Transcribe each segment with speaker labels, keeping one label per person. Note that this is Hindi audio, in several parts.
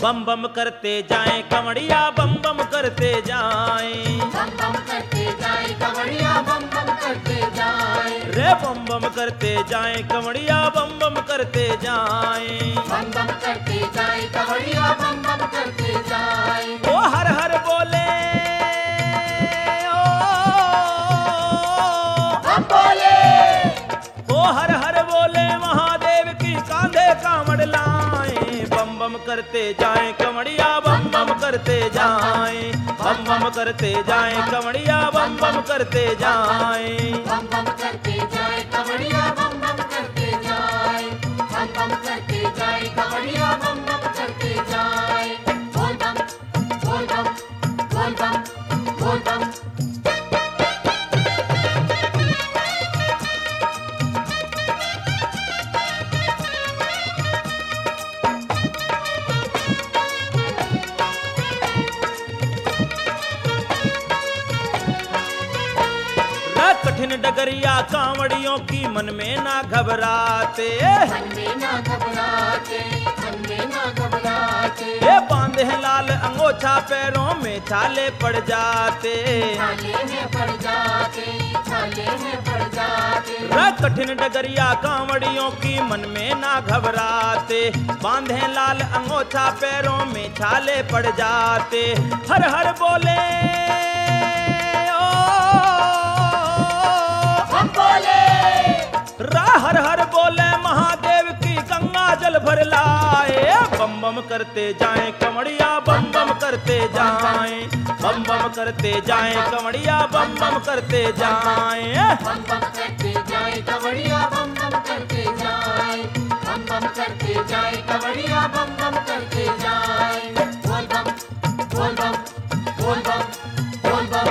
Speaker 1: बम बम करते जाएं कमड़िया बम बम करते जाएं।
Speaker 2: बम बम करते जाए कवड़िया बम बम करते जाए।
Speaker 1: रे बम बम करते जाएं कमड़िया बम बम करते जाएं।
Speaker 2: बम बम करते जाए कवड़िया बम बम करते जाए।
Speaker 1: ओ हर हर बोले
Speaker 2: हम बोले
Speaker 1: ओ हर हर बोले महादेव की कांधे कांवड़ लाए। बम बम करते जाएं कमड़िया बम बम करते जाएं। बम बम करते जाएं कमड़िया बम बम करते जाएं।
Speaker 2: बम बम करते जाए कवड़िया बम बम करते जाए। बम बम करते जाए कवड़िया बम बम करते जाए। बोल बम बोल बम बोल बम बोल बम।
Speaker 1: कठिन डगरिया कांवड़ियों की मन में ना घबराते।
Speaker 2: मन में ना घबराते मन में ना घबराते।
Speaker 1: ये बांधे हैं लाल अंगोछा पैरों में छाले पड़ जाते।
Speaker 2: छाले में पड़ जाते छाले में पड़ जाते।
Speaker 1: कठिन डगरिया कांवड़ियों की मन में ना घबराते। बांधे लाल अंगोछा पैरों में छाले पड़ जाते। हर हर बोले
Speaker 2: हम बोले
Speaker 1: हर हर बोले महादेव की गंगा जल भर लाए। बम बम करते जाएं कमड़िया बम बम करते जाएं। बम बम करते जाएं कमड़िया बम बम करते जाएं।
Speaker 2: बम बम करते जाए कवड़िया बम बम करते जाए। बम बम करते जाए कवड़िया बम बम करते जाए। बोल बम बोल बम बोल बम बोल बम।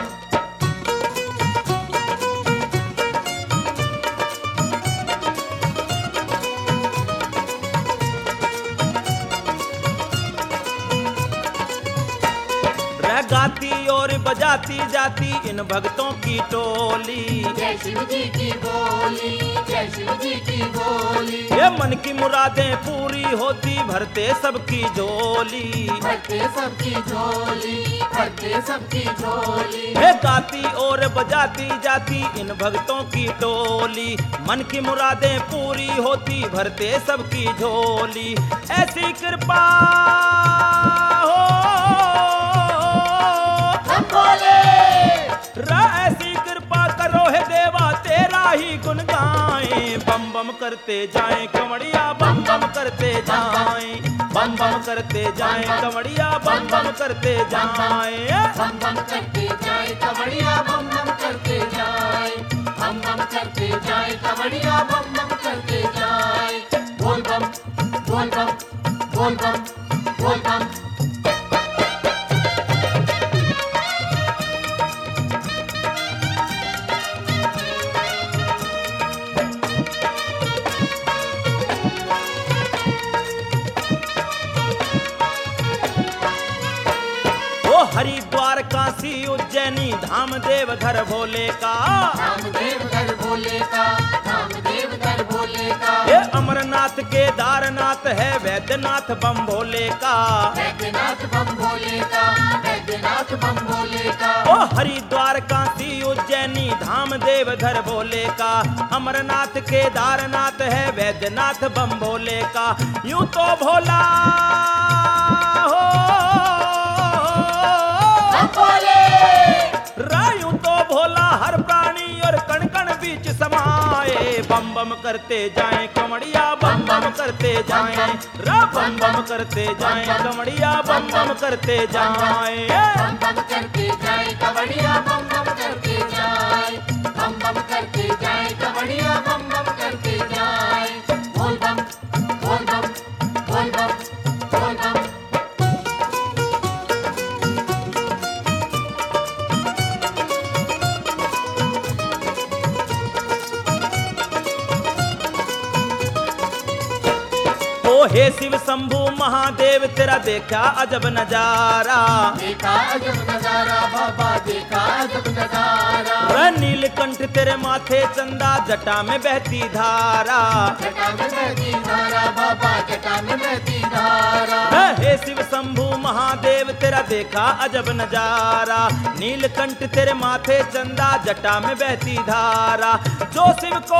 Speaker 1: गाती और बजाती जाती इन भक्तों की टोली।
Speaker 2: जय शिव जी की बोली जय शिव जी की बोली।
Speaker 1: ये मन की मुरादें पूरी होती भरते सबकी झोली।
Speaker 2: भरते सबकी झोली भरते सबकी झोली।
Speaker 1: ये गाती और बजाती जाती इन भक्तों की टोली। मन की मुरादें पूरी होती भरते सबकी झोली। ऐसी कृपा हो
Speaker 2: हम बोले
Speaker 1: ऐसी कृपा करो है देवा तेरा ही गुण गाएं। बम बम करते जाएं कमड़िया बम बम करते जाएं। बम बम करते जाएं कमड़िया बम बम करते जाएं।
Speaker 2: बम बम करते जाए कवड़िया बम बम करते जाए। बम बम करते जाए कवड़िया बम बम करते जाए। बोल बम बोल बम बोल बम बोल बम।
Speaker 1: हरिद्वार काशी उज्जैनी धाम देव घर भोले का।
Speaker 2: धामदेव घर भोले का धामदेव घर भोले का।
Speaker 1: ये अमरनाथ केदारनाथ है वैद्यनाथ बम भोले का।
Speaker 2: वैद्यनाथ बम भोले का वैद्यनाथ बम भोले का।
Speaker 1: ओ हरिद्वार काशी उज्जैनी धाम देव घर भोले का। अमरनाथ केदारनाथ है वैद्यनाथ बम भोले का। यूं तो भोला हो रायूं तो भोला हर प्राणी और कण कण बीच समाए। बम बम करते जाएं कमड़िया बम बम करते जाएं। बम बम करते जाएं कमड़िया बम बम करते जाएं।
Speaker 2: बम बम करते जाए कवड़िया बम बम करते जाए। बम बम करते जाए कवड़िया बम बम करते जाए। बोल बम बोल बम बोल बम बोल बम।
Speaker 1: हे शिव शंभु महादेव तेरा देखा अजब नजारा,
Speaker 2: देखा अजब नजारा बाबा, देखा अजब नजारा।
Speaker 1: रे नीलकंठ तेरे माथे चंदा जटा में बहती धारा,
Speaker 2: जटा में बहती धारा बाबा, जटा में बहती धारा।
Speaker 1: हे शिव शंभु महादेव तेरा देखा अजब नजारा, नीलकंठ तेरे माथे चंदा जटा में बहती धारा। जो शिव को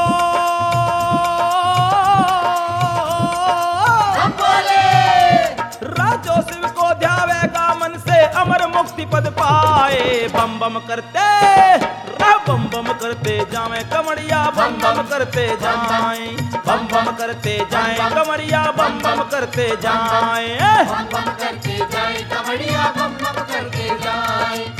Speaker 2: हम बोले,
Speaker 1: जो शिव को ध्यावेगा मन से अमर मुक्ति पद पाए। बम बम करते बम बम करते जाए कमरिया, बम बम करते जाए, बम बम करते जाए कमरिया, बम बम करते जाए।
Speaker 2: बम बम करते जाए कमरिया, बम बम करते जाए।